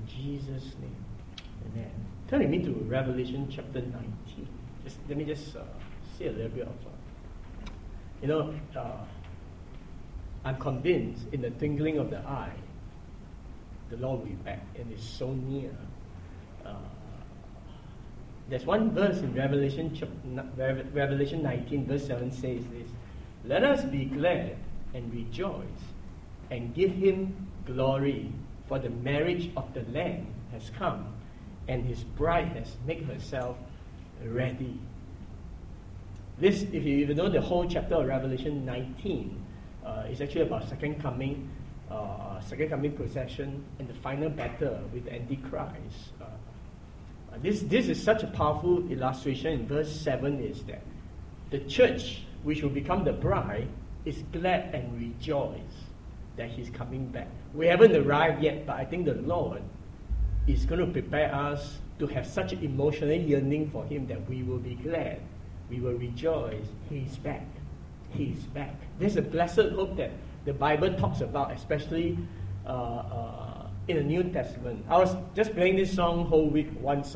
Jesus' name. Amen. Turn with me to Revelation chapter 19. Let me just say a little bit of... I'm convinced in the twinkling of the eye, the Lord will be back, and it's so near. There's one verse in Revelation 19, verse 7 says this: "Let us be glad and rejoice and give him glory, for the marriage of the Lamb has come, and his bride has made herself ready." This, if you even know the whole chapter of Revelation 19, is actually about second coming procession, and the final battle with the Antichrist. This is such a powerful illustration. In verse 7 is that the church, which will become the bride, is glad and rejoice that he's coming back. We haven't arrived yet, but I think the Lord is going to prepare us to have such an emotional yearning for him that we will be glad, we will rejoice. He's back. He's back. There's a blessed hope that the Bible talks about, especially in the New Testament. I was just playing this song whole week,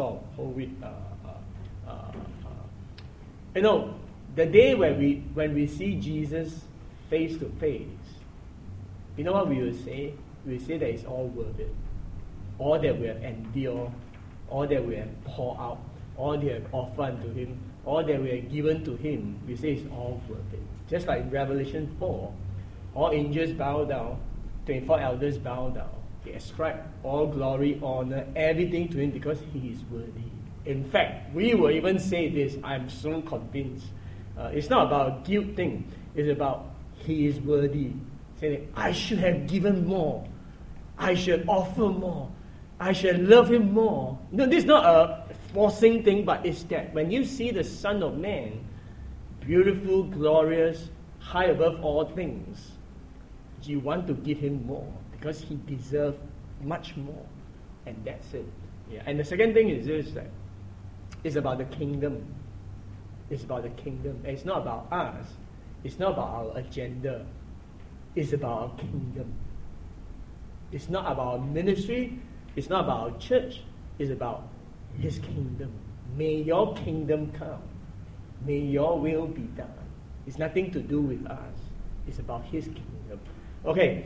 the day when we see Jesus face to face, you know what we will say? We will say that it's all worth it. All that we have endured, all that we have poured out, all that we have offered to him, all that we have given to him, we say it's all worth it. Just like in Revelation 4, all angels bow down, 24 elders bow down. They ascribe all glory, honor, everything to him because he is worthy. In fact, we will even say this, I'm so convinced. It's not about a guilt thing. It's about he is worthy. Saying, I should have given more. I should offer more. I should love him more. No, this is not a forcing thing, but it's that when you see the Son of Man, beautiful, glorious, high above all things, you want to give him more because he deserves much more. And that's it. Yeah. And the second thing is this, that it's about the kingdom. It's about the kingdom. And it's not about us. It's not about our agenda. It's about our kingdom. It's not about our ministry. It's not about our church. It's about his kingdom. May your kingdom come. May your will be done. It's nothing to do with us. It's about his kingdom. Okay.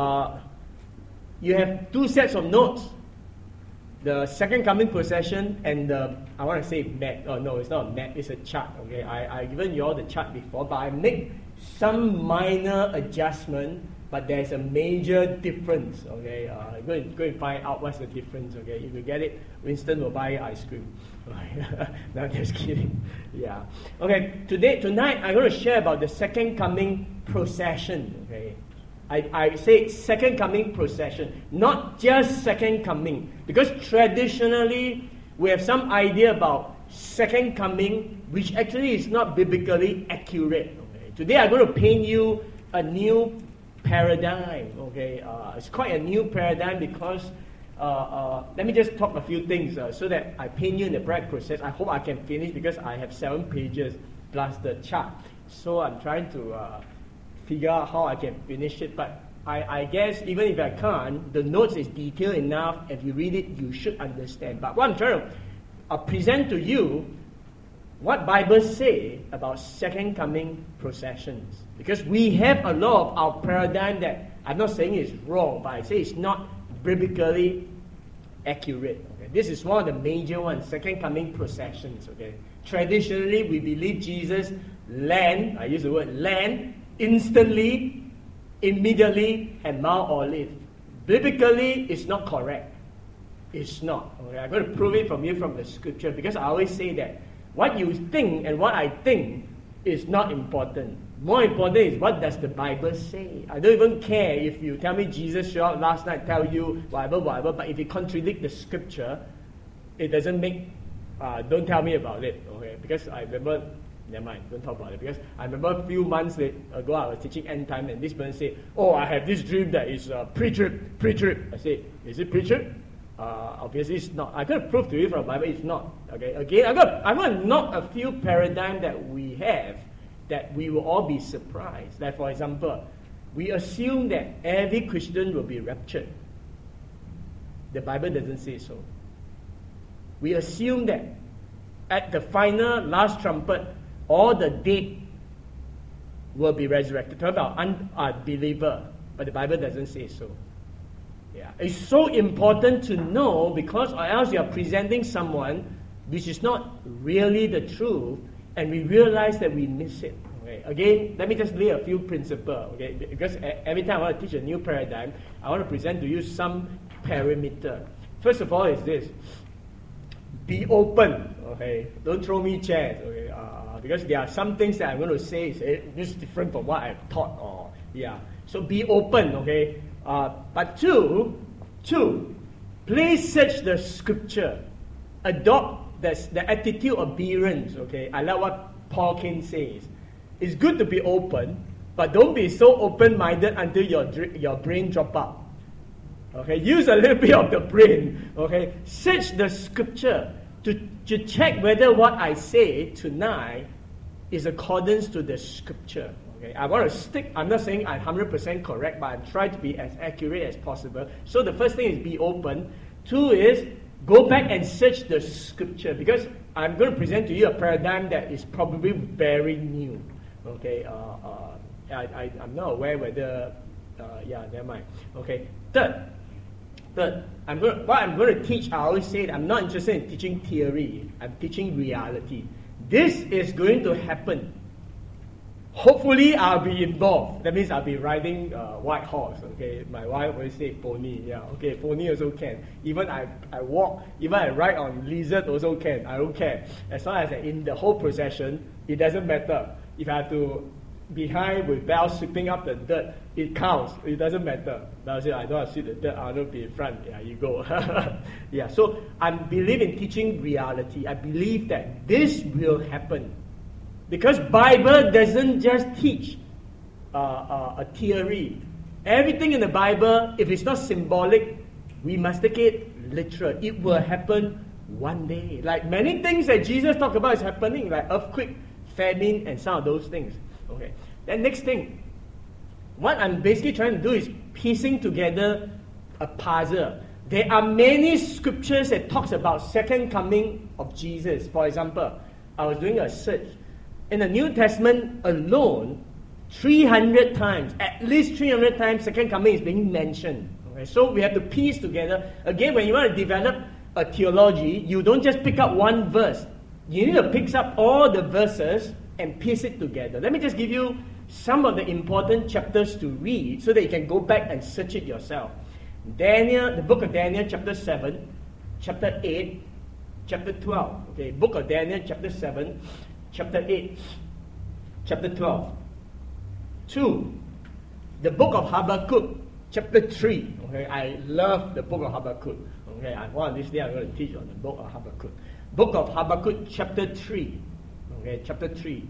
You have two sets of notes. The second coming procession and the, I want to say map. Oh no, it's not a map, it's a chart. Okay, I given you all the chart before, but I make some minor adjustment, but there's a major difference. Okay, go and find out what's the difference. Okay, if you get it, Winston will buy ice cream. No, just kidding. Yeah. Okay, tonight I'm going to share about the second coming procession. Okay. I say second coming procession, not just second coming. Because traditionally, we have some idea about second coming, which actually is not biblically accurate. Okay? Today, I'm going to paint you a new paradigm. Okay, it's quite a new paradigm because, let me just talk a few things so that I paint you in the right process. I hope I can finish because I have 7 pages plus the chart. So I'm trying to figure out how I can finish it, but I guess even if I can't, the notes is detailed enough. If you read it, you should understand. But what I'm trying to present to you, what Bible say about second coming processions. Because we have a lot of our paradigm that, I'm not saying it's wrong, but I say it's not biblically accurate. Okay? This is one of the major ones, second coming processions. Okay? Traditionally, we believe Jesus land, I use the word land, instantly, immediately, at Mount Olive. Biblically, it's not correct. It's not. Okay? I'm going to prove it from you from the scripture because I always say that what you think and what I think is not important. More important is what does the Bible say. I don't even care if you tell me Jesus showed up last night, tell you whatever, but if it contradicts the scripture, it doesn't make, don't tell me about it. Okay? Because I remember, never mind, don't talk about it. Because I remember a few months ago, I was teaching end time, and this person said, "Oh, I have this dream that is pre-trib. I said, "Is it pre-trib?" Obviously, it's not. I can prove to you from the Bible it's not. Okay, again, I'm going to knock a few paradigms that we have that we will all be surprised. Like, for example, we assume that every Christian will be raptured. The Bible doesn't say so. We assume that at the final last trumpet, all the dead will be resurrected. Talk about unbeliever, but the Bible doesn't say so. Yeah, it's so important to know, because or else you are presenting someone which is not really the truth, and we realize that we miss it. Okay? Again, let me just lay a few principles. Okay? Because every time I want to teach a new paradigm, I want to present to you some parameter. First of all, is this: be open. Okay, don't throw me chairs. Okay, because there are some things that I'm going to say is different from what I've taught. So be open. Okay, but two, please search the scripture. Adopt the attitude of bearance. Okay, I like what Paul Cain says. It's good to be open, but don't be so open-minded until your brain drop out. Okay, use a little bit of the brain. Okay, search the scripture to check whether what I say tonight is accordance to the scripture. Okay, I want to stick. I'm not saying I'm 100% correct, but I'm trying to be as accurate as possible. So the first thing is be open. Two is go back and search the scripture, because I'm going to present to you a paradigm that is probably very new. Okay, I'm not aware whether. Never mind. Okay, third, what I'm going to teach. I always say I'm not interested in teaching theory. I'm teaching reality. This is going to happen. Hopefully, I'll be involved. That means I'll be riding white horse. Okay, my wife always say pony. Yeah, okay, pony also can. Even I walk, even I ride on lizard also can. I don't care. As long as I'm in the whole procession, it doesn't matter. If I have to behind with bells sweeping up the dirt, it counts. It doesn't matter. But I say I don't want to sweep the dirt. I want to be in front. Yeah, you go. So I believe in teaching reality. I believe that this will happen. Because Bible doesn't just teach a theory. Everything in the Bible, if it's not symbolic, we must take it literal. It will happen one day. Like many things that Jesus talked about is happening, like earthquake, famine, and some of those things. Okay. Then next thing, what I'm basically trying to do is piecing together a puzzle. There are many scriptures that talks about second coming of Jesus. For example, I was doing a search. In the New Testament alone, 300 times, at least 300 times, second coming is being mentioned. Okay? So we have to piece together. Again, when you want to develop a theology, you don't just pick up one verse. You need to pick up all the verses and piece it together. Let me just give you some of the important chapters to read so that you can go back and search it yourself. Daniel, the book of Daniel, chapter 7, chapter 8, chapter 12. Okay, book of Daniel, chapter 7, chapter 8, chapter 12. 2, the book of Habakkuk, chapter 3. Okay, I love the book of Habakkuk. Okay, one of these days I'm going to teach on the book of Habakkuk. Book of Habakkuk, chapter 3. Okay, chapter 3.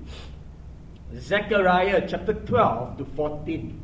Zechariah, chapter 12 to 14.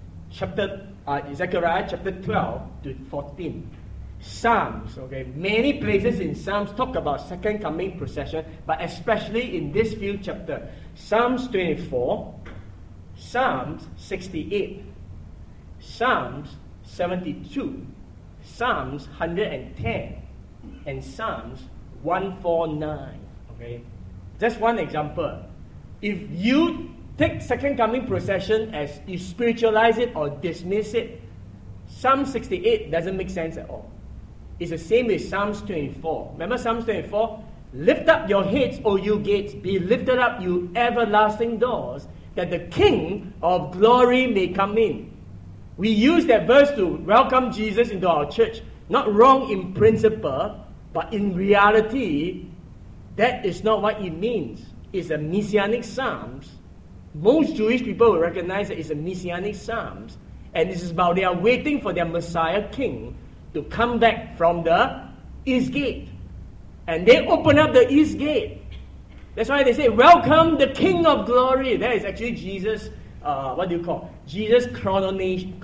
Zechariah, chapter 12 to 14. Psalms, okay, many places in Psalms talk about second coming procession, but especially in this few chapters. Psalms 24, Psalms 68, Psalms 72, Psalms 110, and Psalms 149. Okay, just one example. If you take second coming procession as you spiritualize it or dismiss it, Psalm 68 doesn't make sense at all. It's the same as Psalms 24. Remember Psalms 24? Lift up your heads, O you gates, be lifted up, you everlasting doors, that the King of glory may come in. We use that verse to welcome Jesus into our church. Not wrong in principle, but in reality, that is not what it means. It's a messianic psalms. Most Jewish people will recognize that it's a messianic psalms. And this is about they are waiting for their Messiah King to come back from the east gate. And they open up the east gate. That's why they say, welcome the King of glory. That is actually Jesus, Jesus coronation,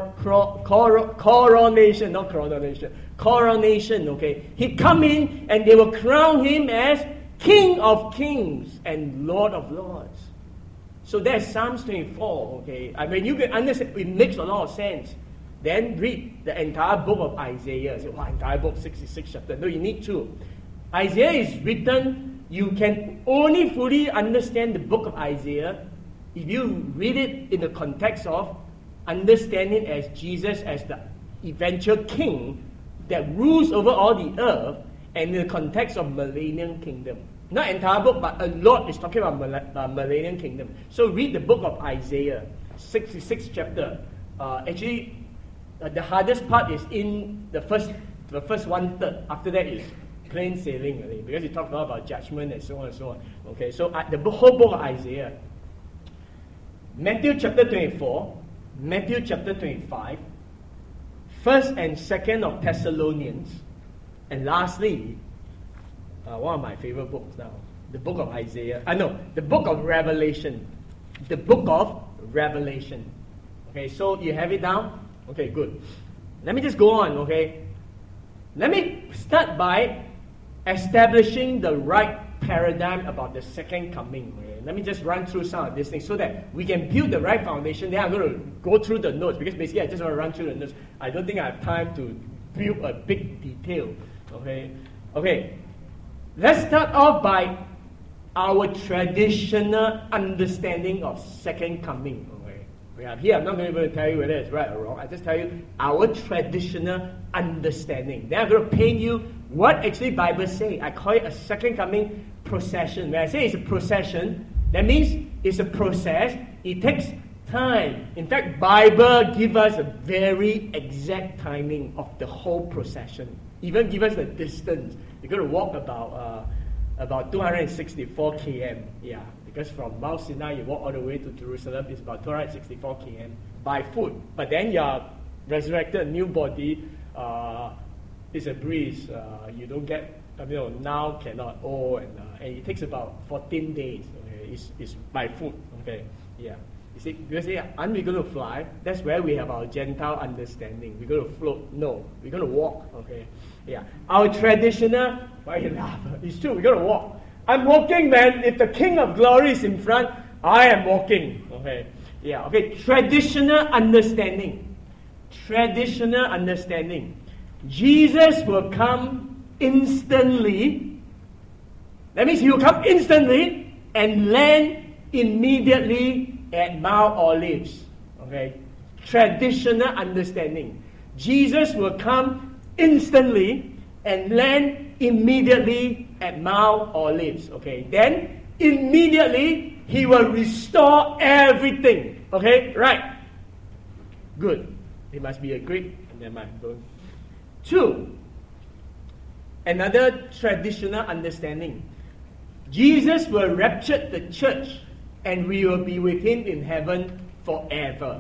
coronation, not coronation. Coronation, okay. He come in and they will crown him as King of kings and Lord of lords. So that's Psalms 24, okay. I mean, you can understand, it makes a lot of sense. then read the entire book of Isaiah. Say, wow, entire book, 66 chapters. No, you need to. Isaiah is written, you can only fully understand the book of Isaiah if you read it in the context of understanding as Jesus as the eventual king that rules over all the earth, and in the context of millennial kingdom. Not entire book, but a lot is talking about millennial kingdom. So read the book of Isaiah, 66 chapter. The hardest part is in the first 1/3. After that is plain sailing, really, because it talks about judgment and so on and so on. Okay, so the whole book of Isaiah, Matthew chapter 24, Matthew chapter 25, 1st and 2nd of Thessalonians, and lastly, one of my favorite books now, the book of Isaiah. The book of Revelation. The book of Revelation. Okay, so you have it down? Okay, good. Let me just go on, okay? Let me start by establishing the right paradigm about the second coming. Okay? Let me just run through some of these things so that we can build the right foundation. Then I'm going to go through the notes, because basically I just want to run through the notes. I don't think I have time to build a big detail. Okay. Let's start off by our traditional understanding of second coming. Here, I'm not going to tell you whether it's right or wrong. I just tell you our traditional understanding. Then I'm going to paint you what actually Bible say. I call it a second coming procession. When I say it's a procession, that means it's a process. It takes time. In fact, Bible give us a very exact timing of the whole procession. Even give us the distance. You're going to walk about 264 km. Yeah. Because from Mount Sinai, you walk all the way to Jerusalem, it's about 264 km by foot. But then your resurrected new body is a breeze. You don't get, now cannot. And it takes about 14 days. Okay, it's by foot. Okay, yeah. You see, because aren't we going to fly? That's where we have our Gentile understanding. We're going to float. No, we're going to walk. Okay, yeah. Our traditional, why you laugh? It's true. We're going to walk. I'm walking, man. If the King of Glory is in front, I am walking. Okay. Yeah. Okay. Traditional understanding. Traditional understanding. Jesus will come instantly. That means he will come instantly and land immediately at Mount Olives. Okay. Traditional understanding. Jesus will come instantly and land immediately at Mount Olives. Okay, then immediately he will restore everything. Okay, right? Good. It must be a Greek. Never mind. 2. Another traditional understanding. Jesus will rapture the church, and we will be with him in heaven forever.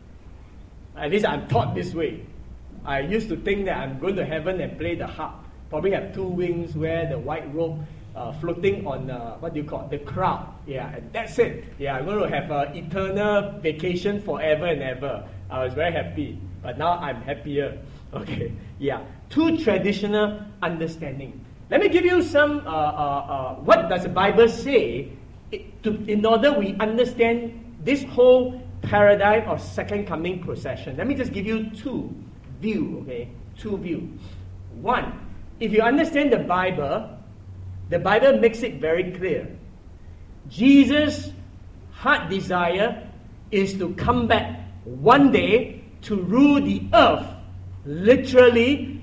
At least I'm taught this way. I used to think that I'm going to heaven and play the harp. Probably have 2 wings, wear the white robe, floating on, the crowd. Yeah, and that's it. Yeah, I'm going to have an eternal vacation forever and ever. I was very happy, but now I'm happier. Okay, yeah. 2 traditional understanding. Let me give you some, what does the Bible say in order we understand this whole paradigm of second coming procession. Let me just give you 2 views, okay? 2 views. 1, if you understand the Bible makes it very clear. Jesus' heart desire is to come back one day to rule the earth, literally,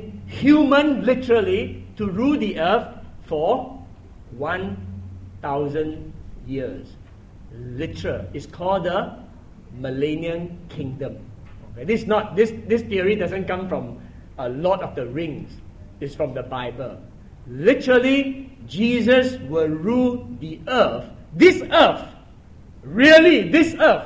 to rule the earth for 1,000 years. Literal. It's called the Millennium Kingdom. Okay? This theory doesn't come from a Lord of the Rings. It's from the Bible. Literally, Jesus will rule the earth. This earth. Really, this earth.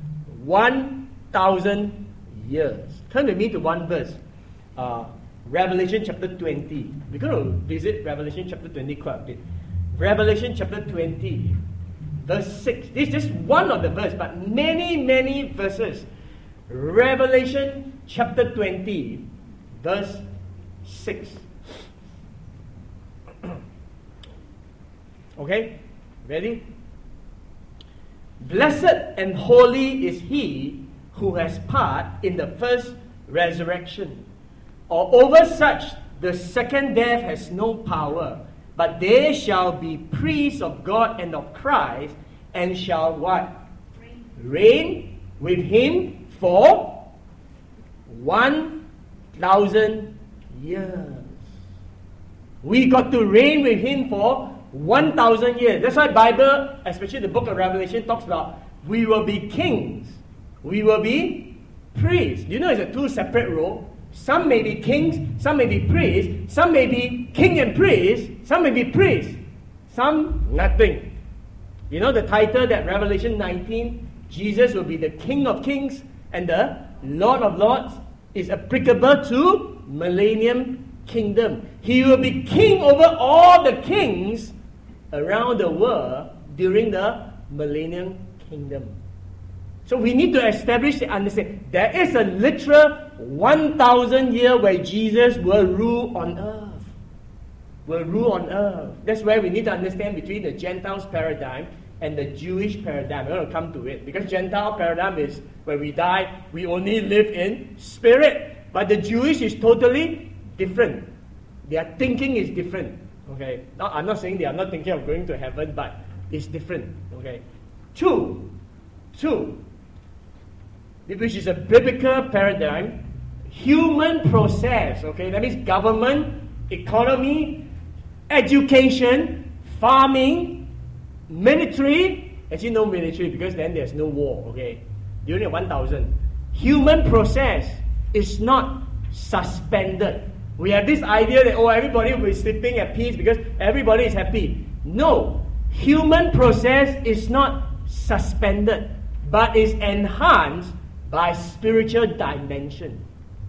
1,000 years. Turn with me to one verse. Revelation chapter 20. We're going to visit Revelation chapter 20 quite a bit. Revelation chapter 20, verse 6. This is just one of the verses, but many, many verses. Revelation chapter 20, verse 6. Okay? Ready? Blessed and holy is he who has part in the first resurrection. Or over such, the second death has no power, but they shall be priests of God and of Christ, and shall what? Reign with him for 1,000 years. We got to reign with him for 1,000 years. That's why Bible, especially the book of Revelation, talks about we will be kings. We will be priests. You know it's a two separate role. Some may be kings, some may be priests, some may be king and priest, some may be priests, some nothing. You know the title that Revelation 19, Jesus will be the King of Kings and the Lord of Lords, is applicable to Millennium Kingdom. He will be king over all the kings around the world during the Millennium Kingdom. So we need to establish and understand there is a literal 1,000 year where Jesus will rule on earth. Will rule on earth. That's where we need to understand between the Gentiles paradigm and the Jewish paradigm. We're going to come to it. Because Gentile paradigm is when we die, we only live in spirit. But the Jewish is totally different. Their thinking is different. Okay. Now, I'm not saying they are not thinking of going to heaven, but it's different. Okay. Two, which is a biblical paradigm, human process. Okay, that means government, economy, education, farming, military. Actually, no military because then there's no war. Okay, during the 1,000, human process is not suspended. We have this idea that everybody will be sleeping at peace because everybody is happy. No, human process is not suspended, but is enhanced by spiritual dimension.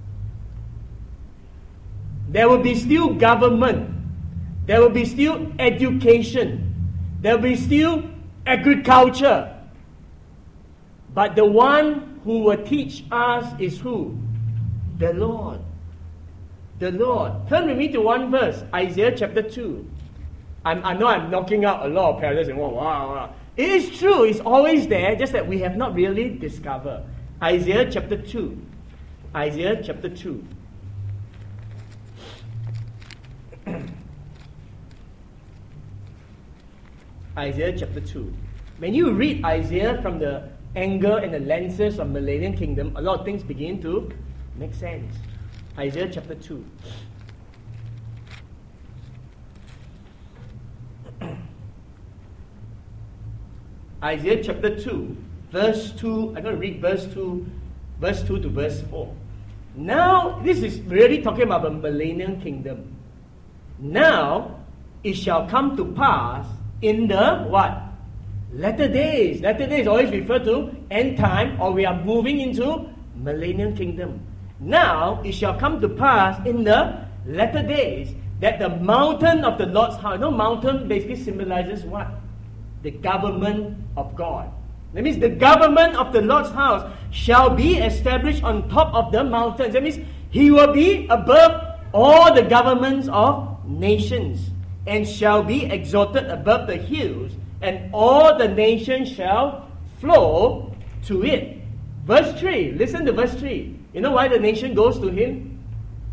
There will be still government. There will be still education. There will be still agriculture. But the one who will teach us is who? The Lord. The Lord. Turn with me to one verse, Isaiah chapter 2. I know I'm knocking out a lot of parables and wow. It is true, it's always there, just that we have not really discovered. Isaiah chapter 2. Isaiah chapter 2. Isaiah chapter 2. When you read Isaiah from the angle and the lenses of Millennium Kingdom, a lot of things begin to make sense. Isaiah chapter 2. Isaiah chapter 2, verse 2. I'm going to read verse 2 to verse 4. Now, this is really talking about the Millennium Kingdom. Now, it shall come to pass in the what? Latter days. Latter days always refer to end time, or we are moving into Millennium Kingdom. Now, it shall come to pass in the latter days that the mountain of the Lord's house. You know, mountain basically symbolizes what? The government of God. That means the government of the Lord's house shall be established on top of the mountains. That means he will be above all the governments of nations, and shall be exalted above the hills, and all the nations shall flow to it. Verse 3, listen to verse 3. You know why the nation goes to him?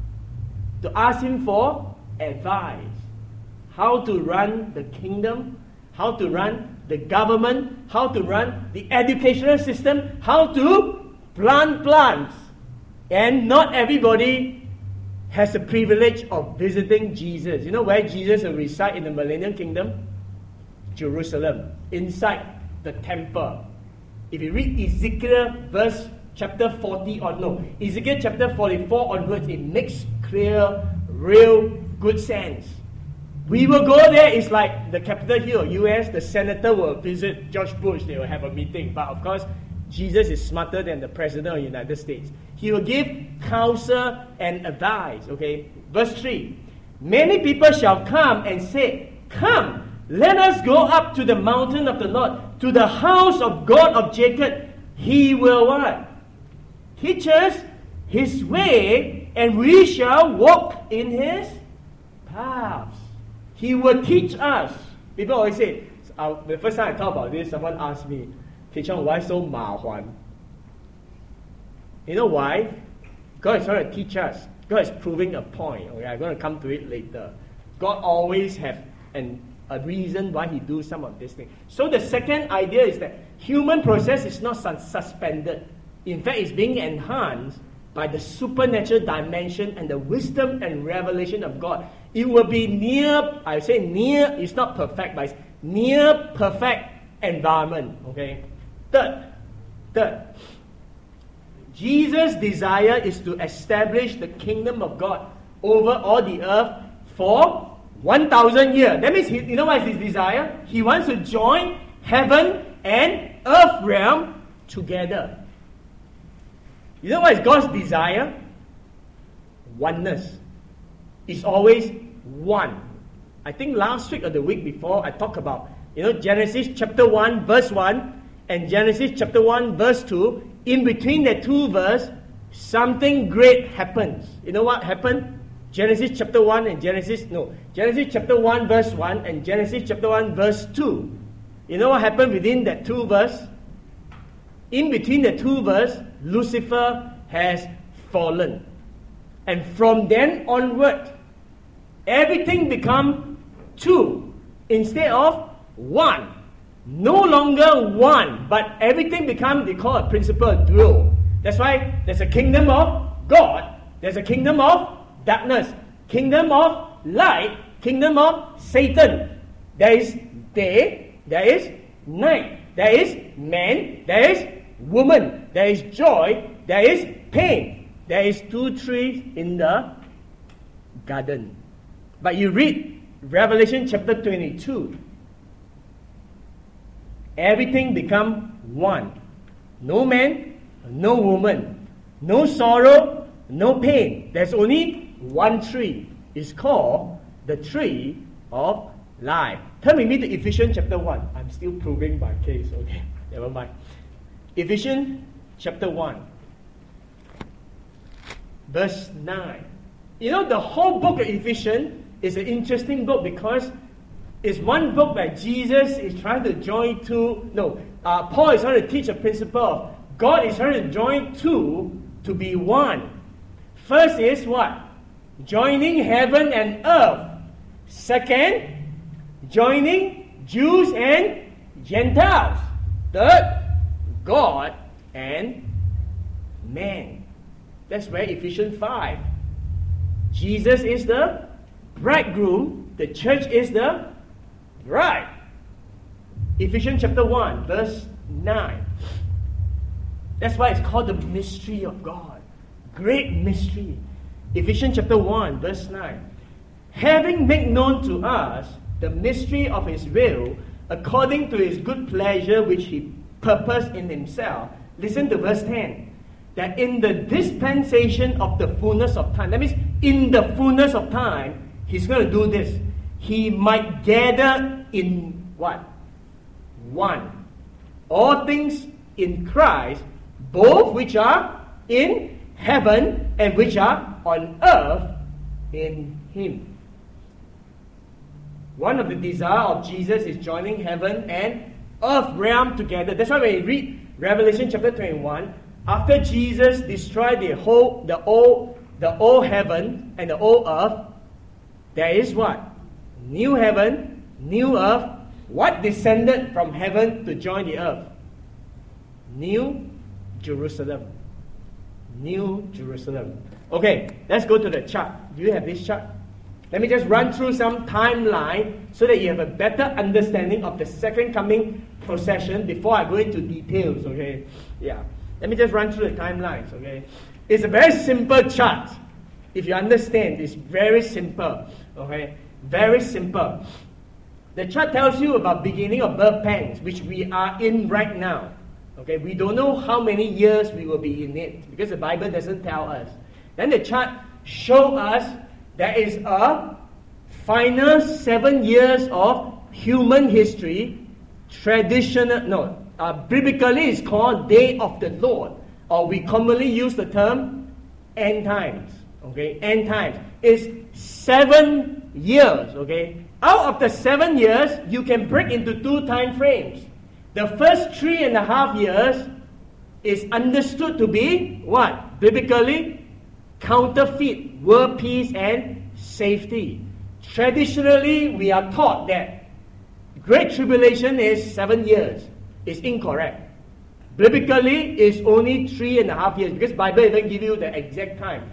To ask him for advice. How to run the kingdom, how to run the government, how to run the educational system, how to plant plants. And not everybody has the privilege of visiting Jesus. You know where Jesus will reside in the Millennium Kingdom? Jerusalem, inside the temple. If you read Ezekiel chapter 40 Ezekiel chapter 44 onwards, it makes clear, real good sense. We will go there. It's like the Capitol Hill, US, the senator will visit George Bush, they will have a meeting. But of course, Jesus is smarter than the President of the United States. He will give counsel and advice. Okay, verse 3. Many people shall come and say, come, let us go up to the mountain of the Lord, to the house of God of Jacob. He will what? Teach us his way, and we shall walk in his paths. He will teach us. People always say, the first time I talk about this, someone asked me, Teacher, why so 麻烦? You know why? God is trying to teach us. God is proving a point. Okay, I'm going to come to it later. God always have a reason why He do some of these things. So the second idea is that human process is not suspended. In fact, it's being enhanced by the supernatural dimension and the wisdom and revelation of God. It will be near, I say near, it's not perfect, but it's near perfect environment. Okay. Third, Jesus' desire is to establish the kingdom of God over all the earth for 1,000 years. That means, you know what is his desire? He wants to join heaven and earth realm together. You know what is God's desire? Oneness. It's always one. I think last week or the week before, I talked about, Genesis chapter 1, verse 1, and Genesis chapter 1, verse 2. In between the two verses, something great happens. You know what happened? Genesis chapter 1 and Genesis chapter 1, verse 1, and Genesis chapter 1, verse 2. You know what happened within that two verses? In between the two verses, Lucifer has fallen. And from then onward, everything becomes two instead of one. No longer one, but everything becomes, they call a principle dual. That's why there's a kingdom of God, there's a kingdom of darkness, kingdom of light, kingdom of Satan. There is day, there is night, there is man, there is woman, there is joy, there is pain. There is 2 trees in the garden. But you read Revelation chapter 22, everything become one. No man, no woman, no sorrow, no pain. There's only one tree. It's called the tree of life. Turn with me to Ephesians chapter 1. I'm still proving my case, okay? Never mind. Ephesians chapter 1, verse 9. The whole book of Ephesians is an interesting book because it's one book that Jesus is trying to join two. Paul is trying to teach a principle of God is trying to join two to be one. First is what? Joining heaven and earth. Second, joining Jews and Gentiles. Third, God and man. That's where Ephesians 5. Jesus is the bridegroom. The church is the bride. Ephesians chapter 1, verse 9. That's why it's called the mystery of God. Great mystery. Ephesians chapter 1, verse 9. Having made known to us the mystery of His will, according to His good pleasure which He purposed in Himself. Listen to verse 10. That in the dispensation of the fullness of time, that means in the fullness of time, He's going to do this. He might gather in what? One. All things in Christ, both which are in heaven and which are on earth in Him. One of the desires of Jesus is joining heaven and earth realm together. That's why when you read Revelation chapter 21, after Jesus destroyed the old heaven and the old earth, there is what? New heaven, new earth. What descended from heaven to join the earth? New Jerusalem. New Jerusalem. Okay, let's go to the chart. Do you have this chart? Let me just run through some timeline so that you have a better understanding of the second coming procession before I go into details, okay? Yeah. Let me just run through the timelines, okay? It's a very simple chart. If you understand, it's very simple, okay? Very simple. The chart tells you about beginning of birth pangs, which we are in right now. Okay, we don't know how many years we will be in it because the Bible doesn't tell us. Then the chart shows us there is a final 7 years of human history. Biblically it's called Day of the Lord, or we commonly use the term end times. Okay, end times is 7 years. Okay, out of the 7 years, you can break into 2 time frames. The first 3.5 years is understood to be what? Biblically, counterfeit world peace and safety. Traditionally, we are taught that Great Tribulation is 7 years. It's incorrect. Biblically, it's only 3.5 years, because Bible even give you the exact time.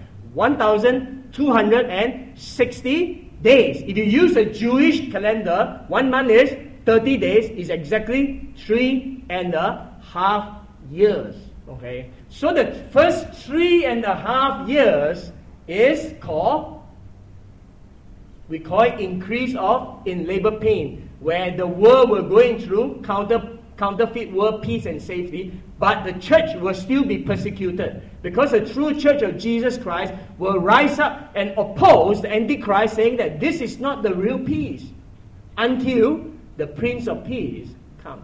1,260 days. If you use a Jewish calendar, 1 month is 30 days, is exactly 3.5 years. Okay, so the first 3.5 years is called, we call it increase in labor pain, where the world will going through counterfeit world peace and safety, but the church will still be persecuted, because the true church of Jesus Christ will rise up and oppose the Antichrist, saying that this is not the real peace until the Prince of Peace comes.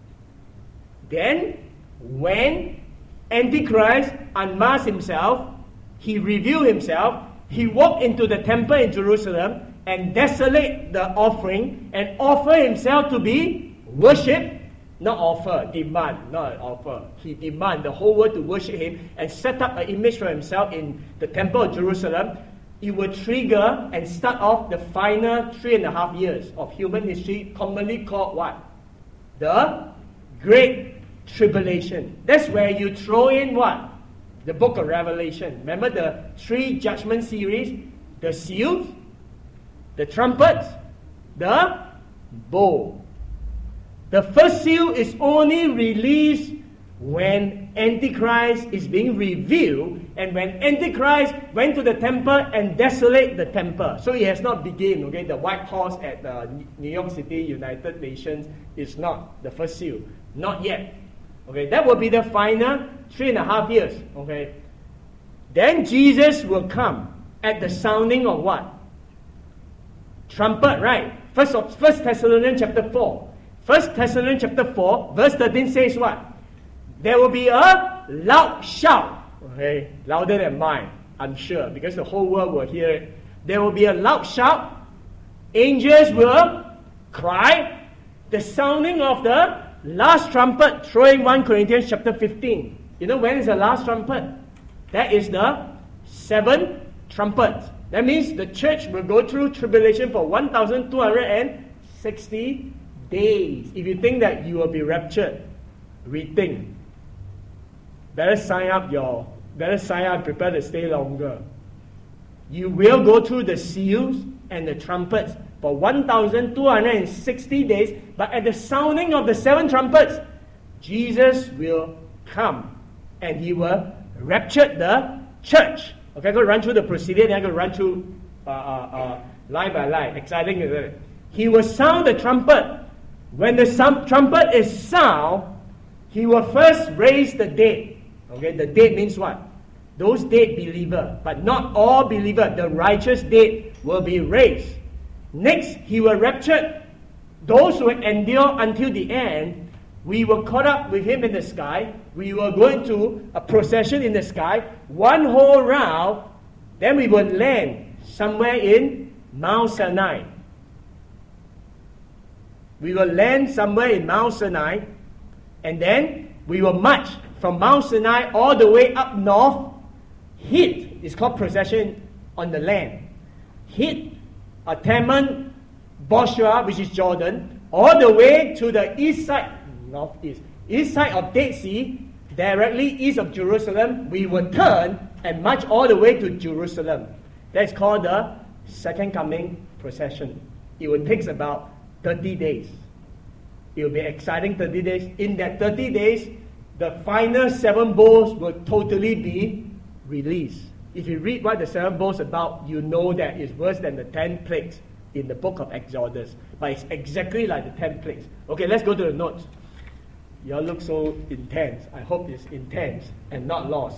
Then, when Antichrist unmasked himself, he revealed himself, he walked into the temple in Jerusalem and desolate the offering and offer himself to be worshipped. Not offer, demand, not offer. He demand the whole world to worship him and set up an image for himself in the temple of Jerusalem. It will trigger and start off the final 3.5 years of human history, commonly called what? The Great Tribulation. That's where you throw in what? The book of Revelation. Remember the 3 judgment series? The seals, the trumpets, the bowl. The first seal is only released when Antichrist is being revealed, and when Antichrist went to the temple and desolate the temple. So it has not begun, okay? The White Horse at the New York City, United Nations is not the first seal. Not yet. Okay, that will be the final 3.5 years. Okay. Then Jesus will come at the sounding of what? Trumpet, right? First Thessalonians chapter 4. 1 Thessalonians chapter 4, verse 13 says what? There will be a loud shout. Okay, louder than mine, I'm sure, because the whole world will hear it. There will be a loud shout. Angels will cry. The sounding of the last trumpet, throwing 1 Corinthians chapter 15. You know when is the last trumpet? That is the 7th trumpet. That means the church will go through tribulation for 1,260 days. If you think that you will be raptured, rethink. Better sign up, prepare to stay longer. You will go through the seals and the trumpets for 1,260 days, but at the sounding of the 7 trumpets, Jesus will come and he will rapture the church. Okay, I'm going to run through the procedure, then I'm going to run through line by line. Exciting, isn't it? He will sound the trumpet. When the trumpet is sound, he will first raise the dead. Okay, the dead means what? Those dead believers, but not all believers. The righteous dead will be raised. Next, he will rapture those who endure until the end. We will caught up with him in the sky. We will go into a procession in the sky, one whole round. Then we will land somewhere in Mount Sinai. We will land somewhere in Mount Sinai, and then we will march from Mount Sinai all the way up north. Hit is called procession on the land. Hit Teman, Bosra, which is Jordan, all the way to the east side of Dead Sea, directly east of Jerusalem. We will turn and march all the way to Jerusalem. That's called the Second Coming procession. It will take about 30 days. It will be exciting 30 days. In that 30 days, the final 7 bowls will totally be released. If you read what the 7 bowls about, you know that it's worse than the 10 plagues in the book of Exodus. But it's exactly like the 10 plagues. Okay, let's go to the notes. You all look so intense. I hope it's intense and not lost.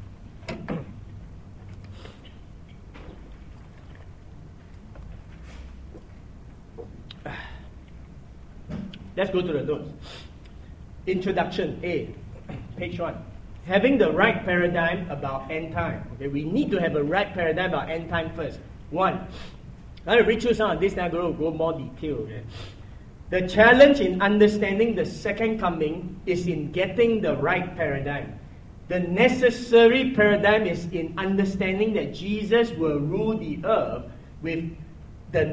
Let's go to the notes. Introduction A, page 1. Having the right paradigm about end time. Okay, we need to have a right paradigm about end time first. 1. I'm going to read through some of this, then I'm going to go more detail. Okay? The challenge in understanding the second coming is in getting the right paradigm. The necessary paradigm is in understanding that Jesus will rule the earth with the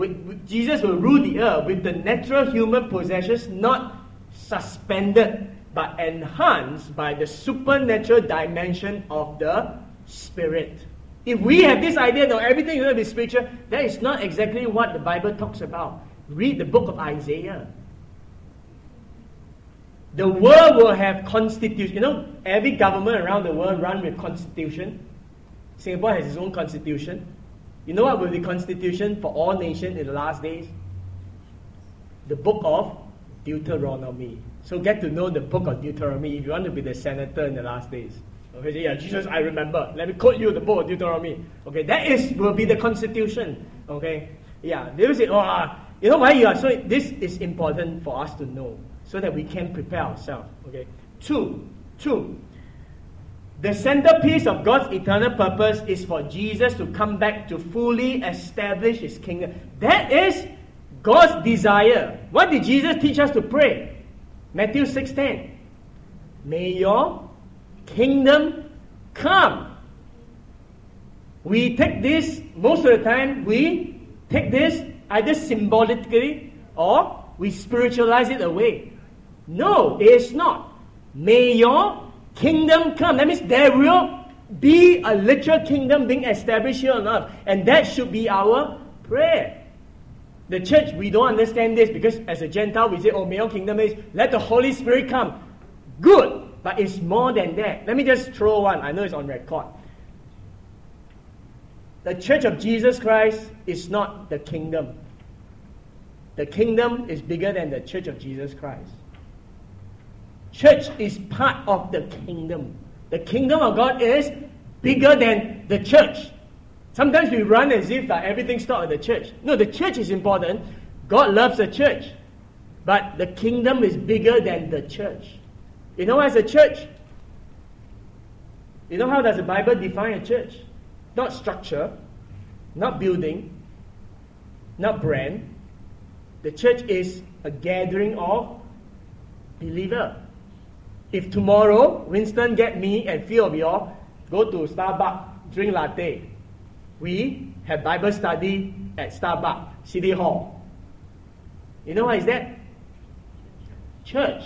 natural human possessions not suspended but enhanced by the supernatural dimension of the Spirit. If we have this idea that everything is going to be spiritual, that is not exactly what the Bible talks about. Read the book of Isaiah. The world will have constitution. You know, every government around the world runs with constitution. Singapore has its own constitution. You know what will be the constitution for all nations in the last days? The book of Deuteronomy. So get to know the book of Deuteronomy if you want to be the senator in the last days. Okay, yeah, Jesus, I remember. Let me quote you the book of Deuteronomy. Okay, that will be the constitution. Okay, yeah, they will say, you know why you are so. This is important for us to know so that we can prepare ourselves. Okay, two. The centerpiece of God's eternal purpose is for Jesus to come back to fully establish His kingdom. That is God's desire. What did Jesus teach us to pray? Matthew 6:10. May your kingdom come. We take this, most of the time, we take this either symbolically or we spiritualize it away. No, it is not. May your kingdom come. That means there will be a literal kingdom being established here on earth. And that should be our prayer. The church, we don't understand this because as a Gentile, we say, may your kingdom is, let the Holy Spirit come. Good. But it's more than that. Let me just throw one. I know it's on record. The Church of Jesus Christ is not the kingdom. The kingdom is bigger than the Church of Jesus Christ. Church is part of the kingdom. The kingdom of God is bigger than the church. Sometimes we run as if everything starts at the church. No, the church is important. God loves the church. But the kingdom is bigger than the church. You know, as a church, you know how does the Bible define a church? Not structure, not building, not brand. The church is a gathering of believers. If tomorrow, Winston, get me and few of y'all go to Starbucks, drink latte, we have Bible study at Starbucks, City Hall. You know what is that? Church.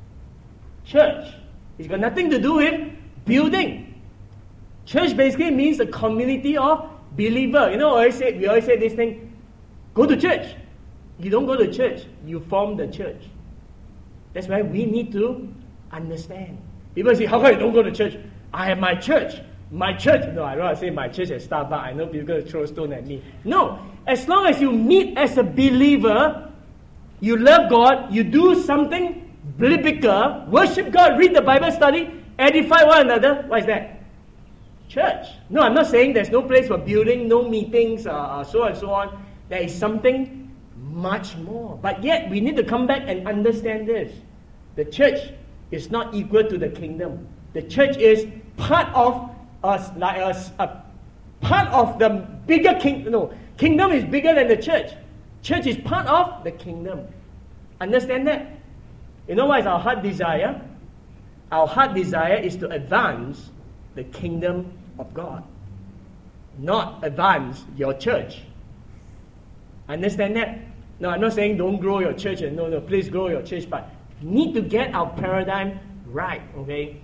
It's got nothing to do with building. Church basically means a community of believers. You know, we always say this thing, go to church. You don't go to church, you form the church. That's why we need to understand. People say, how come you don't go to church? I have my church. My church. No, I don't want to say my church at Starbucks. I know people are going to throw a stone at me. No, as long as you meet as a believer, you love God, you do something biblical, worship God, read the Bible, study, edify one another. What is that? Church. No, I'm not saying there's no place for building, no meetings, so and so on. There is something much more. But yet, we need to come back and understand this. The church is not equal to the kingdom. The church is part of us, like us, part of the bigger kingdom. No, kingdom is bigger than the church. Church is part of the kingdom. Understand that? You know what is our heart desire? Our heart desire is to advance the kingdom of God, not advance your church. Understand that? No, I'm not saying don't grow your church. No, please grow your church, but need to get our paradigm right, okay?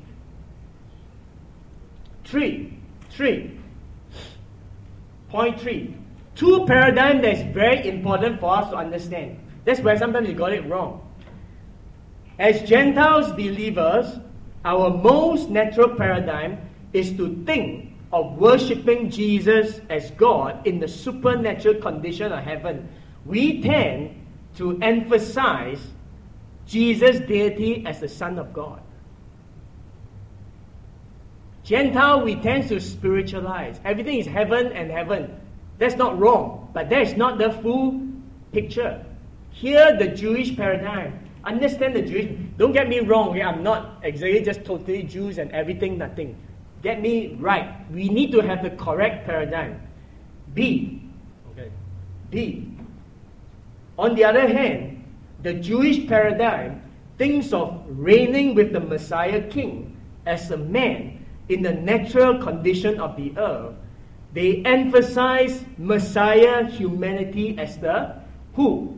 Point three. Two paradigms that is very important for us to understand. That's where sometimes you got it wrong. As Gentiles believers, our most natural paradigm is to think of worshipping Jesus as God in the supernatural condition of heaven. We tend to emphasize Jesus' deity as the Son of God. Gentile, we tend to spiritualize. Everything is heaven and heaven. That's not wrong, but that is not the full picture. Here, the Jewish paradigm. Understand the Jewish. Don't get me wrong. Okay? I'm not exactly just totally Jews and everything, nothing. Get me right. We need to have the correct paradigm. B. On the other hand, the Jewish paradigm thinks of reigning with the Messiah King as a man in the natural condition of the earth, they emphasize Messiah humanity as the who?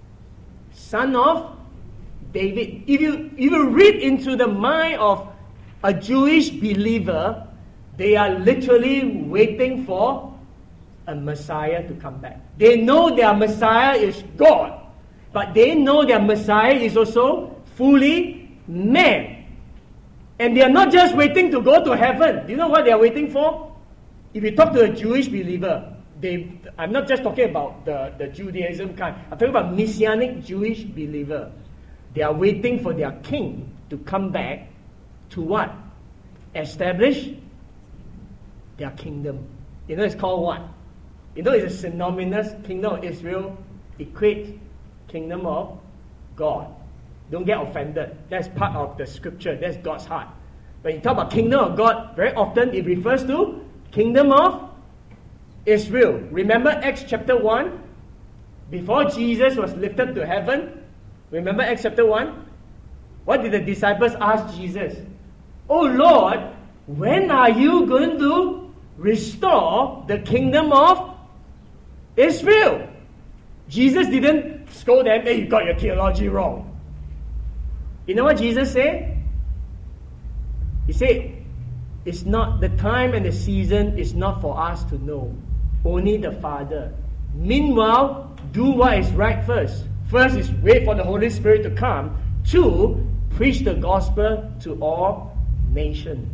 Son of David. If you read into the mind of a Jewish believer, they are literally waiting for a Messiah to come back. They know their Messiah is God, but they know their Messiah is also fully man. And they are not just waiting to go to heaven. Do you know what they are waiting for? If you talk to a Jewish believer, I'm not just talking about the Judaism kind. I'm talking about Messianic Jewish believer. They are waiting for their king to come back to what? Establish their kingdom. You know it's called what? You know it's a synonymous kingdom of Israel equates kingdom of God. Don't get offended. That's part of the scripture. That's God's heart. When you talk about kingdom of God, very often it refers to kingdom of Israel. Remember Acts chapter 1? Before Jesus was lifted to heaven, remember Acts chapter 1? What did the disciples ask Jesus? Oh Lord, when are you going to restore the kingdom of Israel? Jesus didn't scold them, hey, you got your theology wrong. You know what Jesus said? He said, it's not the time and the season is not for us to know. Only the Father. Meanwhile, do what is right first. First is wait for the Holy Spirit to come. 2, preach the gospel to all nations.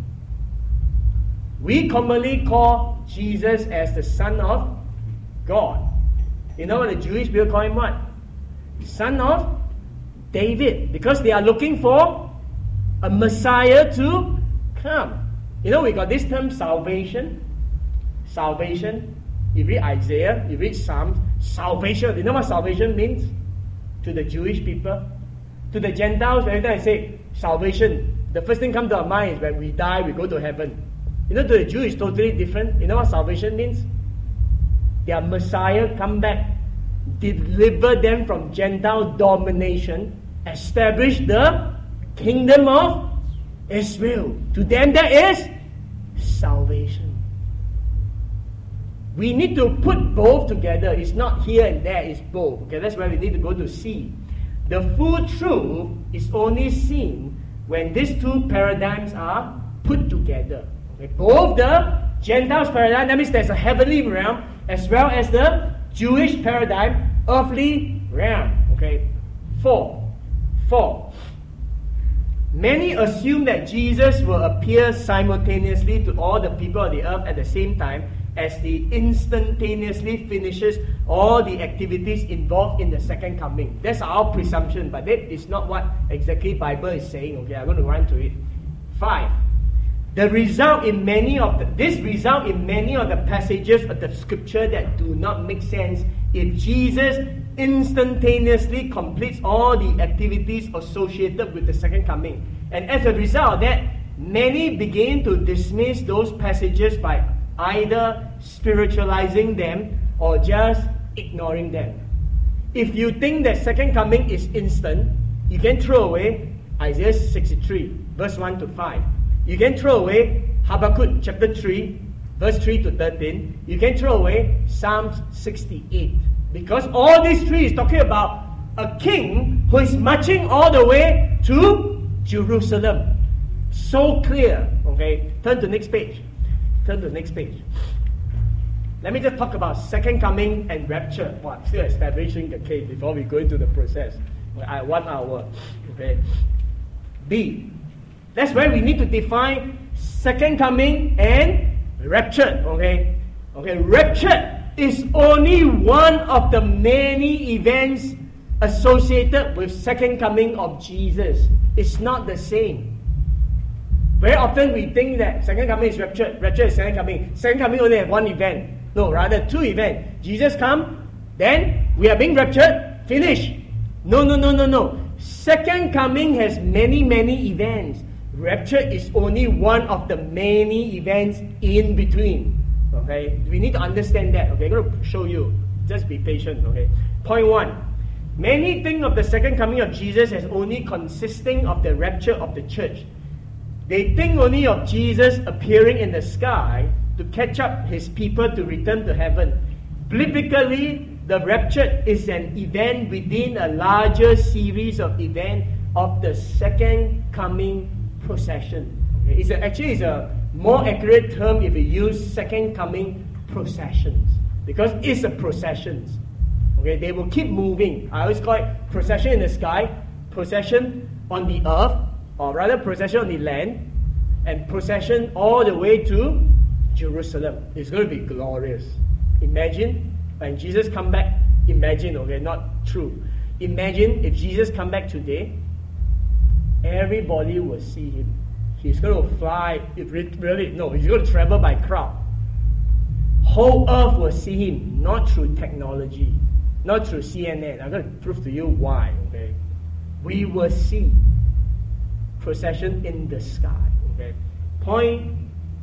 We commonly call Jesus as the Son of God. You know what the Jewish people call him what? Son of David. Because they are looking for a Messiah to come. You know, we got this term salvation. Salvation. You read Isaiah, you read Psalms. Salvation. You know what salvation means? To the Jewish people. To the Gentiles, every time I say salvation, the first thing comes to our mind is when we die, we go to heaven. You know, to the Jew, it's totally different. You know what salvation means? Their Messiah come back, deliver them from Gentile domination, establish the kingdom of Israel. To them that is salvation. We need to put both together. It's not here and there, it's both. Okay, that's why we need to go to see. The full truth is only seen when these two paradigms are put together. Okay, both the Gentiles paradigm, that means there's a heavenly realm, as well as the Jewish paradigm, earthly realm. Okay, 4. Many assume that Jesus will appear simultaneously to all the people of the earth at the same time, as he instantaneously finishes all the activities involved in the second coming. That's our presumption, but that is not what exactly Bible is saying. Okay, I'm going to run to it. 5. This result in many of the passages of the scripture that do not make sense if Jesus instantaneously completes all the activities associated with the second coming. And as a result of that, many begin to dismiss those passages by either spiritualizing them or just ignoring them. If you think that second coming is instant, you can throw away Isaiah 63, verse 1 to 5. You can throw away Habakkuk chapter 3, verse 3 to 13. You can throw away Psalms 68. Because all these three is talking about a king who is marching all the way to Jerusalem. So clear. Okay, turn to next page. Let me just talk about second coming and rapture. Well, I'm still establishing the case before we go into the process. 1 hour. Okay. B. That's where we need to define second coming and rapture. Okay. Rapture is only one of the many events associated with second coming of Jesus. It's not the same. Very often we think that second coming is rapture, rapture is second coming. Second coming only have one event. No, rather 2 events. Jesus come, then we are being raptured, finish. No. Second coming has many events. Rapture is only one of the many events in between. Okay, we need to understand that. Okay, I'm going to show you. Just be patient. Okay, point 1. Many think of the second coming of Jesus as only consisting of the rapture of the church. They think only of Jesus appearing in the sky to catch up his people to return to heaven. Biblically, the rapture is an event within a larger series of events of the second coming procession. Okay? It's a more accurate term if you use second coming processions, because it's a processions. Okay, they will keep moving. I always call it procession in the sky, procession on the earth, or rather procession on the land, and procession all the way to Jerusalem. It's going to be glorious. Imagine when Jesus come back. Imagine, okay, not true. Imagine if Jesus come back today, everybody will see him. He's going to fly. He's going to travel by crowd. Whole earth will see him, not through technology, not through CNN. I'm going to prove to you why. Okay, we will see procession in the sky. Okay, point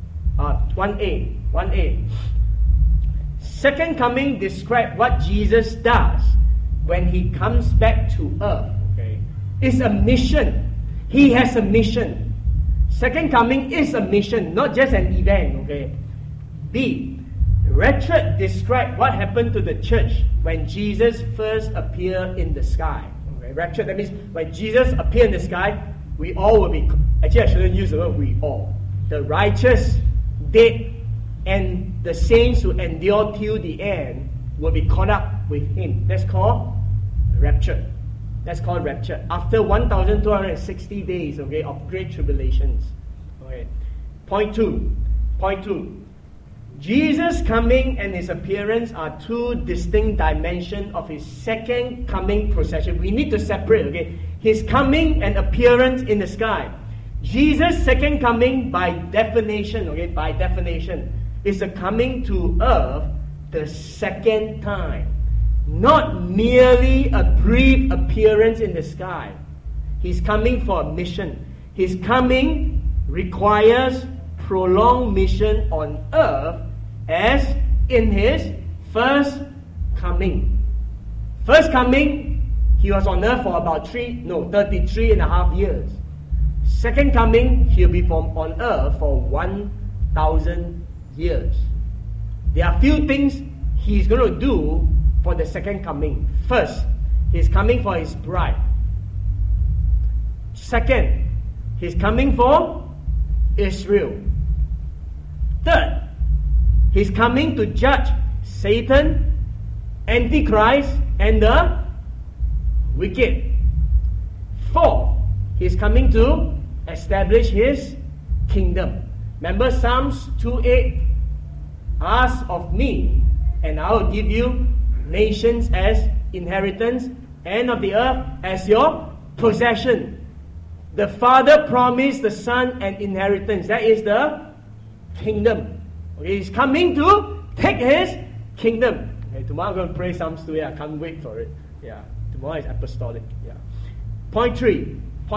1A. Second coming describe what Jesus does when he comes back to earth. Okay, it's a mission. He has a mission. Second coming is a mission, not just an event. Okay. B. Rapture describe what happened to the church when Jesus first appeared in the sky. Okay. Rapture, that means when Jesus appeared in the sky, we all will be. Actually, I shouldn't use the word we all. The righteous, dead, and the saints who endure till the end will be caught up with him. That's called rapture. That's called rapture. After 1,260 days, okay, of great tribulations. Okay. Point two. Jesus' coming and his appearance are two distinct dimensions of his second coming procession. We need to separate, okay? His coming and appearance in the sky. Jesus' second coming, by definition, is a coming to earth the second time. Not merely a brief appearance in the sky. He's coming for a mission. His coming requires prolonged mission on earth, as in his first coming. First coming, he was on earth for about 33 and a half years. Second coming, he'll be on earth for 1,000 years. There are few things he's going to do for the second coming. First, he's coming for his bride. Second, he's coming for Israel. Third, he's coming to judge Satan, Antichrist, and the wicked. Fourth, he's coming to establish his kingdom. Remember Psalms 2:8? Ask of me, and I will give you nations as inheritance, and of the earth as your possession. The Father promised the Son an inheritance. That is the kingdom. Okay, he's coming to take his kingdom. Okay, tomorrow I'm going to pray Psalms 2. I can't wait for it. Yeah, tomorrow is apostolic. Yeah. Point three.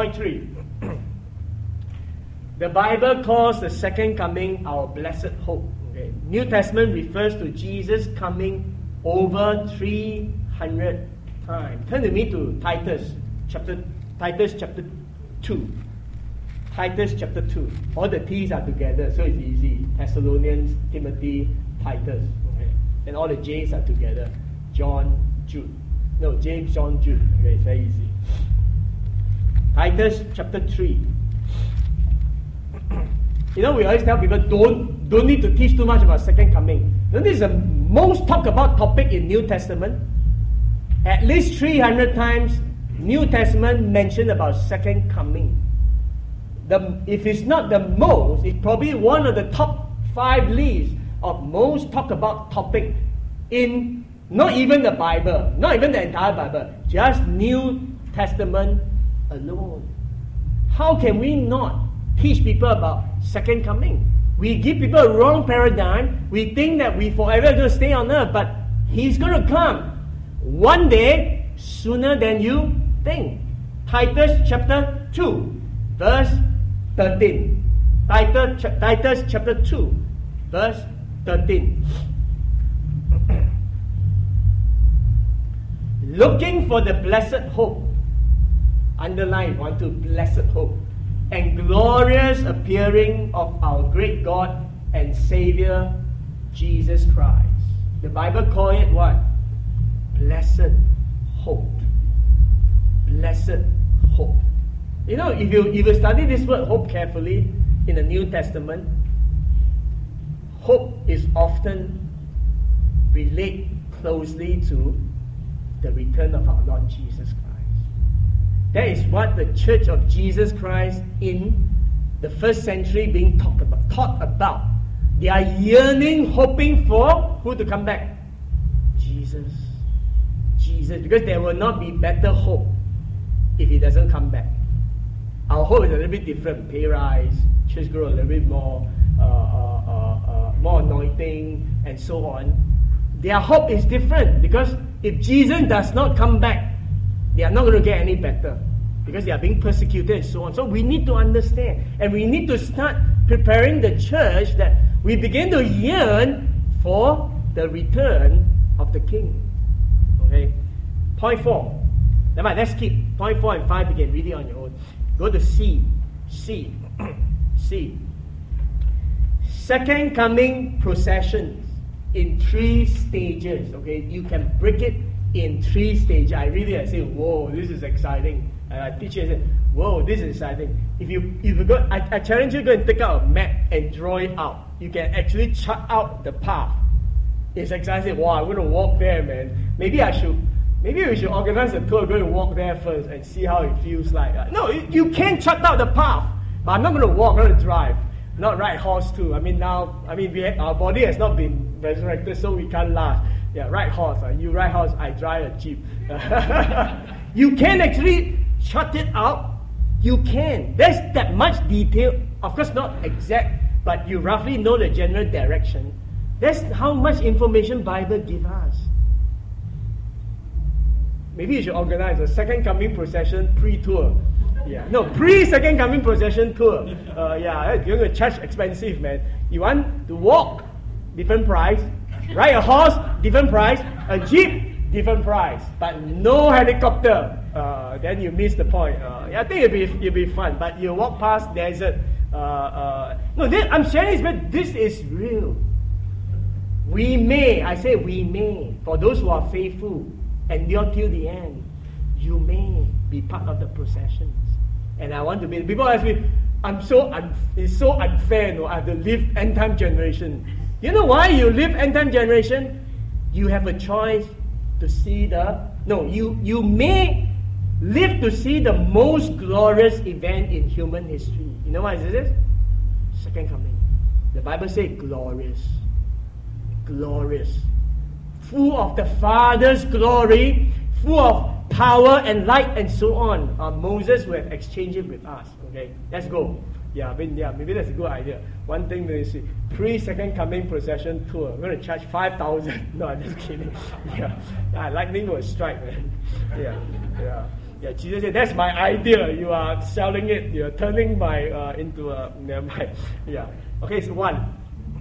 The Bible calls the second coming our blessed hope. Okay. New Testament refers to Jesus coming over 300 times. Turn with me to Titus chapter 2. Titus chapter 2. All the T's are together, so it's easy. Thessalonians, Timothy, Titus. Okay. And all the J's are together. John, Jude. No, James, John, Jude. Okay, it's very easy. Titus chapter 3. We always tell people don't need to teach too much about second coming. This is the most talked about topic in New Testament. At least 300 times New Testament mentioned about second coming. If it's not the most, it's probably one of the top 5 lists of most talked about topic in not even the Bible, not even the entire Bible, just New Testament alone. How can we not teach people about second coming? We give people a wrong paradigm. We think that we forever going to stay on earth, but he's going to come one day sooner than you think. Titus chapter 2 verse 13. Titus chapter 2 verse 13. Looking for the blessed hope. Underline 1, 2, blessed hope. and glorious appearing of our great God and Savior, Jesus Christ. The Bible calls it what? Blessed hope. Blessed hope. You know, if you study this word hope carefully in the New Testament, hope is often related closely to the return of our Lord Jesus Christ. That is what the Church of Jesus Christ in the first century being taught about. They are yearning, hoping for who to come back? Jesus. Jesus. Because there will not be better hope if He doesn't come back. Our hope is a little bit different. Pay rise, church grow a little bit more, more anointing, and so on. Their hope is different because if Jesus does not come back, they are not going to get any better because they are being persecuted and so on. So we need to understand, and we need to start preparing the church that we begin to yearn for the return of the King. Okay? Point 4. Never mind, let's keep point 4 and 5. You can read it on your own. Go to C. C. C. Second coming processions in 3 stages. Okay? You can break it in 3 stages. I say, whoa, this is exciting. I teach you, I say, whoa, this is exciting. If you go, I challenge you to go and take out a map and draw it out. You can actually chart out the path. It's exciting. Wow, I'm going to walk there, man. Maybe we should organize a tour, go and walk there first and see how it feels like. No, you can chart out the path, but I'm not going to walk, I'm going to drive. Not ride horse too. Our body has not been resurrected, so we can't last. Yeah, ride horse. You ride horse, I drive a jeep. You can actually chart it out. You can. There's that much detail. Of course, not exact, but you roughly know the general direction. That's how much information Bible gives us. Maybe you should organize a second coming procession pre-tour. Yeah, no, pre-second coming procession tour. You're going to charge expensive, man. You want to walk, different price. Ride a horse, different price. A jeep, different price. But no helicopter. Then you miss the point. I think it'll be fun. But you walk past desert. I'm sharing this, but this is real. We may, for those who are faithful, endure till the end, you may be part of the processions. And I want to be. People ask me, it's so unfair, no? I have to live end time generation. You know why you live end time generation? You have a choice to see you may live to see the most glorious event in human history. You know what is this? Second coming. The Bible says glorious. Glorious. Full of the Father's glory, full of power and light and so on. Moses will have exchanged it with us. Okay, let's go. Maybe that's a good idea. One thing to see, pre-second coming procession tour. I'm going to charge 5,000. No, I'm just kidding. Lightning will strike, man. Yeah. Jesus said, that's my idea. You are selling it. You are turning into a never mind. Yeah. Okay, so 1.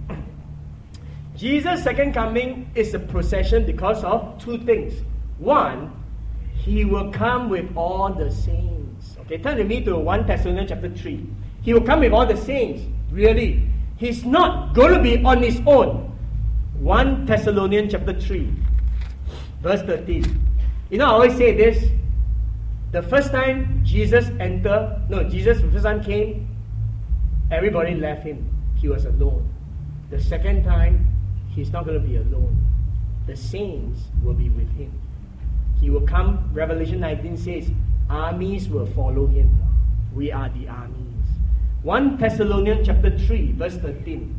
Jesus' second coming is a procession because of 2 things. 1, He will come with all the saints. Okay, turn with me to 1 Thessalonians chapter 3. He will come with all the saints. Really. He's not going to be on His own. 1 Thessalonians chapter 3, verse 13. You know, I always say this. The first time Jesus the first time came, everybody left Him. He was alone. The second time, He's not going to be alone. The saints will be with Him. He will come, Revelation 19 says, armies will follow Him. We are the armies. 1 Thessalonians chapter 3, verse 13.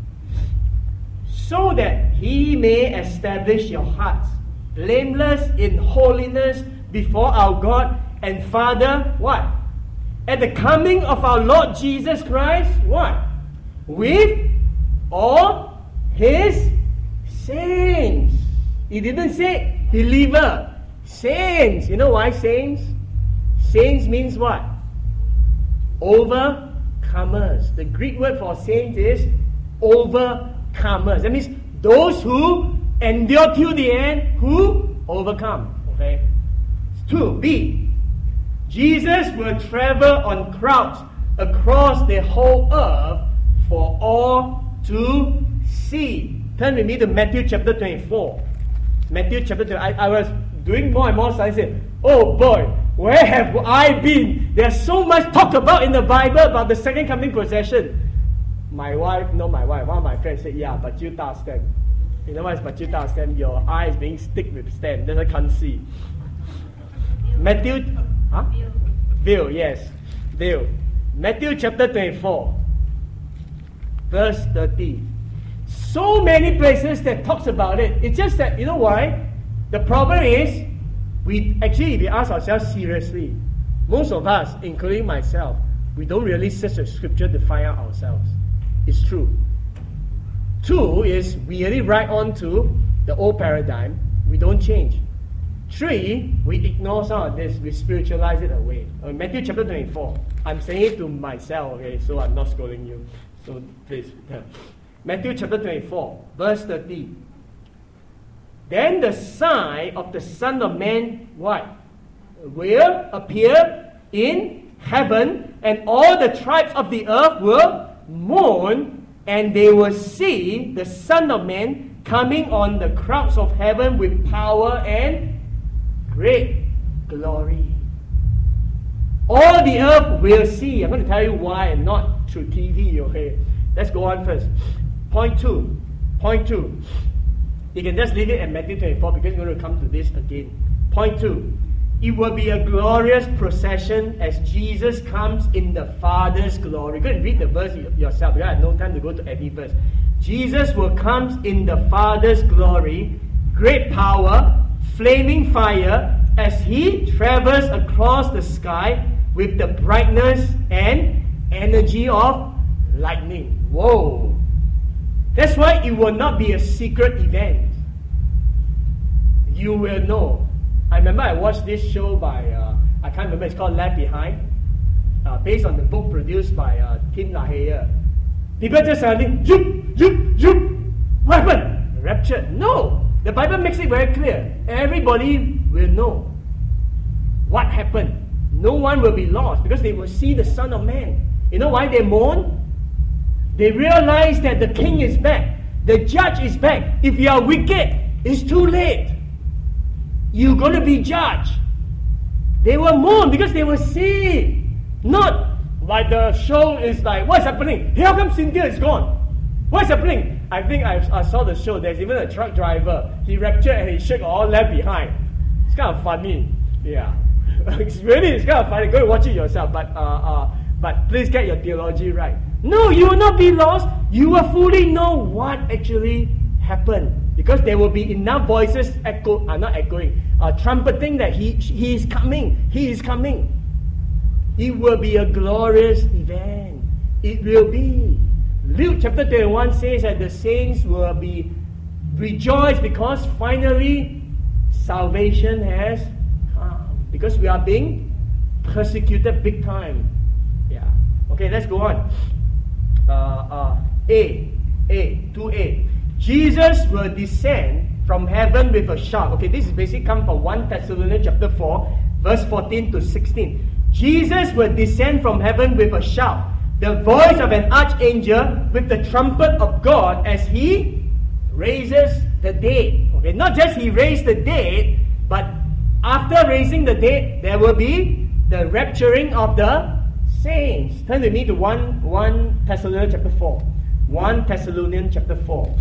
So that He may establish your hearts, blameless in holiness before our God and Father, what? At the coming of our Lord Jesus Christ, what? With all His saints. He didn't say believer. Saints. You know why saints? Saints means what? Overcomers. The Greek word for saints is overcomers. That means those who endure till the end, who overcome. Okay. 2. B. Jesus will travel on crowds across the whole earth for all to see. Turn with me to Matthew chapter 24. Matthew chapter 24. I was doing more and more studies. Oh boy, where have I been? There's so much talk about in the Bible about the second coming procession. One of my friends said, yeah, but you can't stand. You know what is but you can't stand? Your eyes being stick with stand. Then I can't see. Matthew, Veil, yes. Veil. Matthew chapter 24, verse 30. So many places that talks about it. It's just that, you know why? The problem is, if we ask ourselves seriously, most of us, including myself, we don't really search the scripture to find out ourselves. It's true. Two is, we really write on to the old paradigm. We don't change. Three, we ignore some of this. We spiritualize it away. Matthew chapter 24. I'm saying it to myself, okay, so I'm not scolding you. So please. Matthew chapter 24, verse 30. Then the sign of the Son of Man, what? Will appear in heaven, and all the tribes of the earth will mourn, and they will see the Son of Man coming on the clouds of heaven with power and great glory. All the earth will see. I'm going to tell you why, and not through TV, okay? Let's go on first. Point two. You can just leave it at Matthew 24 because we're going to come to this again. Point 2. It will be a glorious procession as Jesus comes in the Father's glory. Go and read the verse yourself because I have no time to go to every verse. Jesus will come in the Father's glory, great power, flaming fire, as he travels across the sky with the brightness and energy of lightning. Whoa! That's why it will not be a secret event. You will know. I remember I watched this show by, I can't remember, it's called Left Behind, based on the book produced by Tim LaHaye. People just suddenly, zoop, what happened? Rapture. No! The Bible makes it very clear. Everybody will know what happened. No one will be lost because they will see the Son of Man. You know why they mourn? They realize that the king is back. The judge is back. If you are wicked, it's too late. You're going to be judged. They will mourn because they will see. Not like the show is like, what's happening? How come Cynthia is gone? What's happening? I think I saw the show. There's even a truck driver. He raptured and he shook all left behind. It's kind of funny. Yeah. It's kind of funny. Go and watch it yourself. But please get your theology right. No, you will not be lost. You will fully know what actually happened. Because there will be enough voices trumpeting that he is coming. He is coming. It will be a glorious event. It will be. Luke chapter 21 says that the saints will be rejoiced because finally salvation has come. Because we are being persecuted big time. Yeah. Okay, let's go on. 2a. Jesus will descend from heaven with a shout. Okay, this is basically come from 1 Thessalonians chapter 4, verse 14 to 16. Jesus will descend from heaven with a shout, the voice of an archangel with the trumpet of God as he raises the dead. Okay, not just he raised the dead, but after raising the dead, there will be the rapturing of the saints. Turn with me to 1 Thessalonians chapter 4. 1 Thessalonians chapter 4.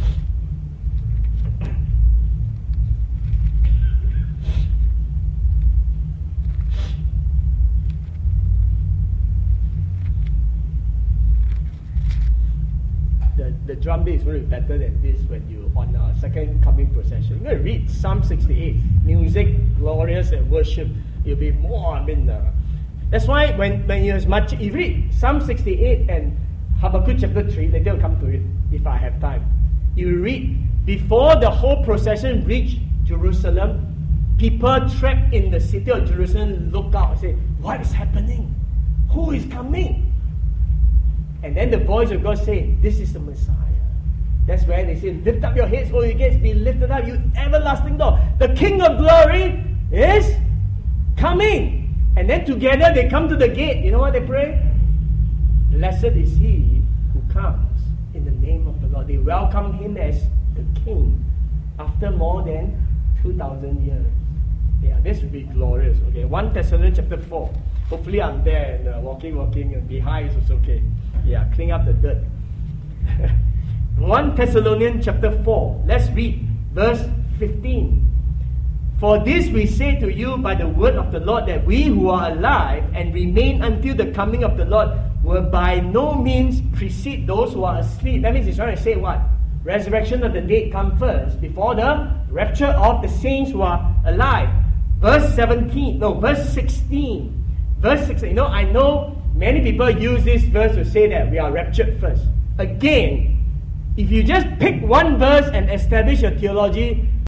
The drum beat is going to be better than this when you on a second coming procession. You're going to read Psalm 68. Music, glorious, and worship. You'll be more, that's why when you read Psalm 68 and Habakkuk chapter 3, later I'll come to it if I have time. You read, before the whole procession reached Jerusalem, people trapped in the city of Jerusalem look out and say, what is happening? Who is coming? And then the voice of God say, this is the Messiah. That's where they say, lift up your heads, O you gates, be lifted up, you everlasting door. The King of glory is coming. And then together they come to the gate. You know what they pray? Blessed is he who comes in the name of the Lord. They welcome him as the king after more than 2,000 years. Yeah, this will be glorious. Okay, 1 Thessalonians chapter 4. Hopefully I'm there and walking, and behind is also okay. Yeah, clean up the dirt. 1 Thessalonians chapter 4. Let's read verse 15. For this we say to you by the word of the Lord, that we who are alive and remain until the coming of the Lord will by no means precede those who are asleep. That means he's trying to say what? Resurrection of the dead come first before the rapture of the saints who are alive. Verse 16. Verse 16. I know many people use this verse to say that we are raptured first. Again, if you just pick one verse and establish your theology,